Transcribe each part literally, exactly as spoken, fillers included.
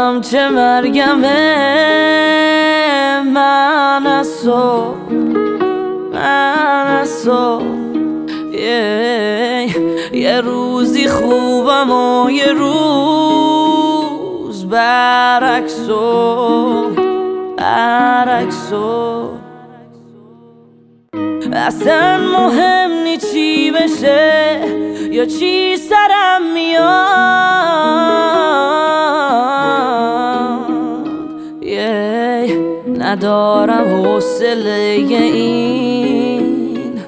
نمیدونم چه مرگمه، من از تو، من از تو yeah. یه روزی خوبم و یه روز برعکسو، برعکسو. اصلا مهم نی چی بشه یا چی سرم میاد yeah. ندارم حوصله این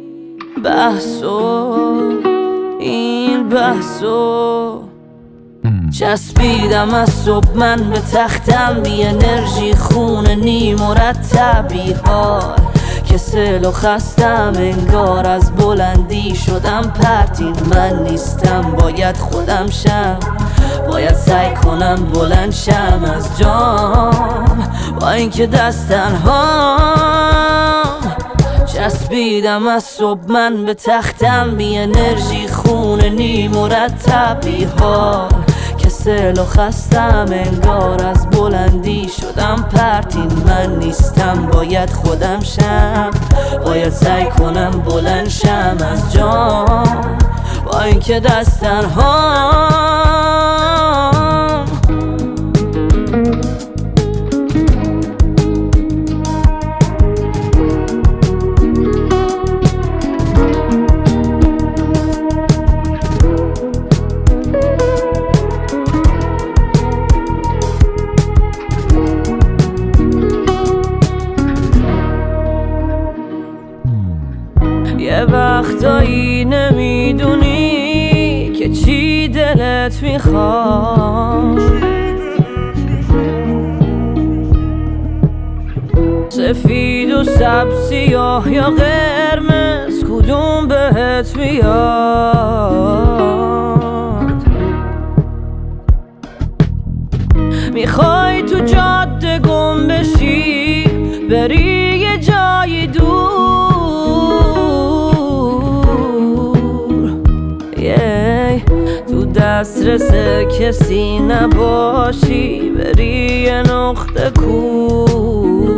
بحثو، این بحثو. چسبیدم از صبح من به تختم، بی انرژی خونه نی مرتب بی حال، کسل و خستم انگار از بلندی شدم پرتین من نیستم. باید خودم شم، باید سعی کنم بلند شم از جام، با اینکه دست تنهام. چسبیدم از صبح من به تختم، بی انرژی خونه نی مرتب بی حال، کسل و خستم انگار از بلندی شدم پرتین من نیستم. باید خودم شم، باید سعی کنم بلند شم از جام، با اینکه دست تنهام. یه وقتایی نمیدونی که چی دلت میخواد، سفید و سبز، سیاه یا قرمز، کدوم بهت میاد؟ میخوای تو جاده گم بشی، بری یه جای دور تو دسترس کسی نباشی، بری یه نقطه کور.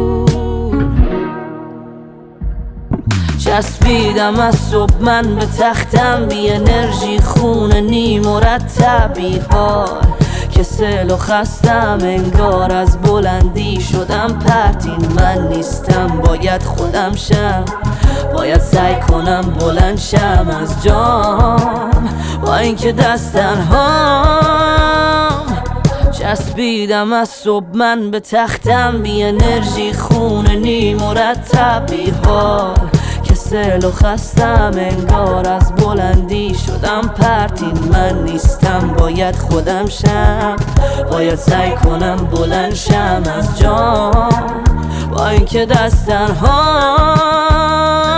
چسبیدم از صبح من به تختم، بی انرژی خونه نی مرتب بی حال، کسل و خستم انگار از بلندی شدم پرتین من نیستم. باید خودم شم، باید سعی کنم بلند شم از جام، با اینکه دست تنهام. چسبیدم از صبح من به تختم، بی انرژی خونه نی مرتب بی حال، کسل و خستم انگار از بلندی شدم پرتین من نیستم. باید خودم شم، باید سعی کنم بلند شم از جام، با اینکه دست تنهام.